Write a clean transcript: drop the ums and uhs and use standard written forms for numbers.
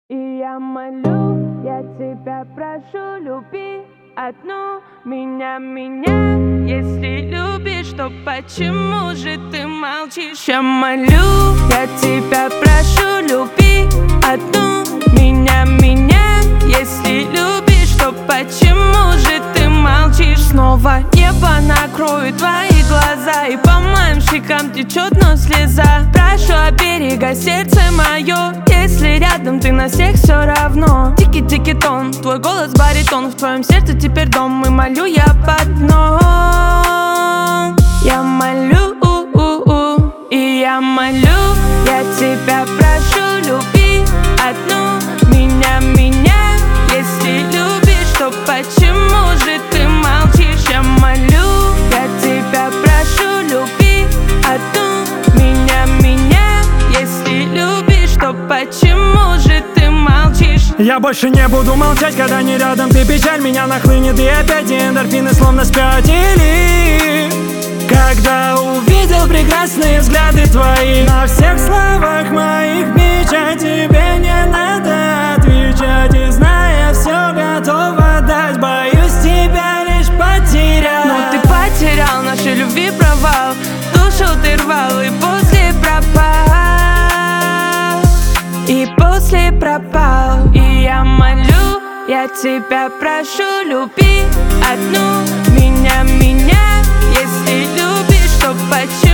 И я молю, я тебя прошу, люби одну меня. Если любишь, то почему же ты молчишь? Я молю, я тебя прошу, люби одну меня. Если любишь, то почему же ты молчишь? Снова небо накроет твои глаза, и по моим щекам течет, но слеза. Прошу, оберегай сердце мое, если рядом ты, на всех все равно. Тики-тики тон, твой голос баритон, в твоем сердце теперь дом, и молю я об одном. Я молю, и я молю, я тебя прошу, люби одну меня. Если любишь, то почему же ты молчишь? Я молю, я тебя прошу, люби одну меня. Если любишь, то почему же ты молчишь? Я больше не буду молчать, когда не рядом ты. Печаль меня нахлынет, и опять эндорфины словно спятили. Когда увидел прекрасные взгляды твои, на всех словах моих печать, тебе не надо отвечать. И зная все, готова дать, боюсь тебя лишь потерять. Но ты потерял нашей любви провал, душу ты рвал и после пропал. И после пропал. И я молю, я тебя прошу, люби одну меня. Если любишь, то почему